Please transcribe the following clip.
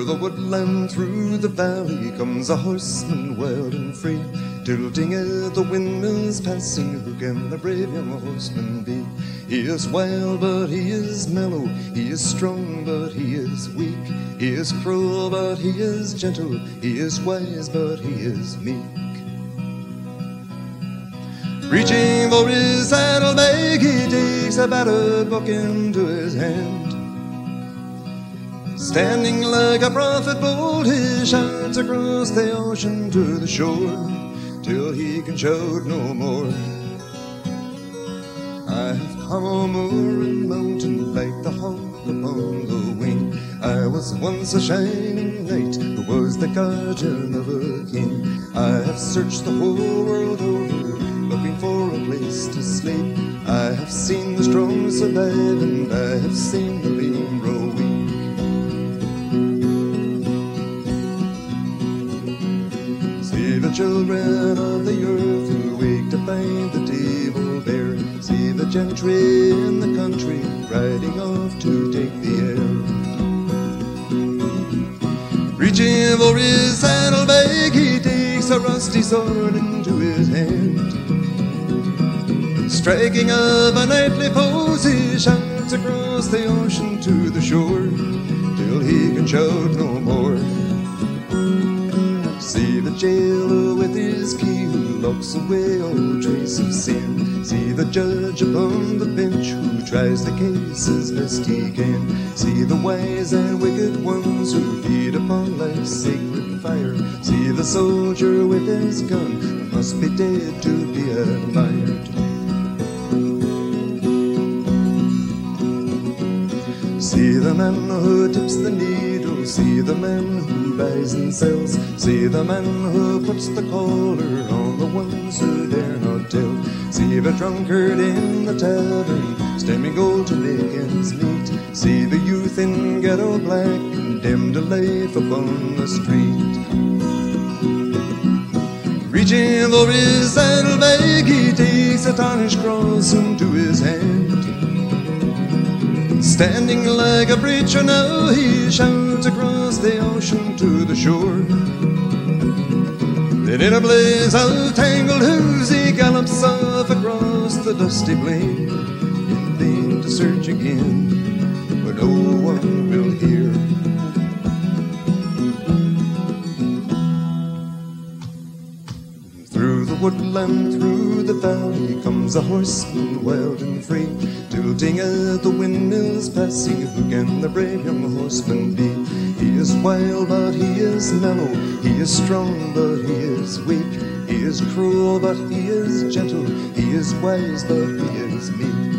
the woodland, through the valley, comes a horseman wild and free, tilting at the windmills passing. Who can the brave young horseman be? He is wild, but he is mellow. He is strong, but he is weak. He is cruel, but he is gentle. He is wise, but he is meek. Reaching for his saddlebag, he takes a battered book into his hand. Standing like a prophet bold, he shouts across the ocean to the shore, till he can shout no more. I have come on moor and mountain like the hawk upon the wing. I was once a shining knight who was the guardian of a king. I have searched the whole world over, looking for a place to sleep. I have seen the strong survive, and I have seen the lean grow weak. See the children of the earth who wake to find the table bare. See the gentry in the country riding off to take the air. Reaching for his saddlebag, he takes a rusty sword into his hand. Striking of a knightly pose, he shouts across the ocean to the shore, till he can shout no more. See the jailer with his key who locks away all trace of sin. See the judge upon the bench who tries the case as best he can. See the wise and wicked ones who feed upon life's sacred fire. See the soldier with his gun who must be dead to be admired. See the man who tips the needle. See the man who buys and sells. See the man who puts the collar on the ones who dare not tell. See the drunkard in the tavern, stemming gold to make ends meet. See the youth in ghetto black, condemned to life upon the street. Reaching for his saddlebag, he takes a tarnished cross into his hand. Standing like a preacher now, he shouts across the ocean to the shore. Then in a blaze of tangled hooves he gallops off across the dusty plain, in vain to search again, where no one will hear. Through the woodland, through the valley, comes a horseman wild and free, tilting at the windmills passing. Who can the brave young horseman be? He is wild, but he is mellow. He is strong, but he is weak. He is cruel, but he is gentle. He is wise, but he is meek.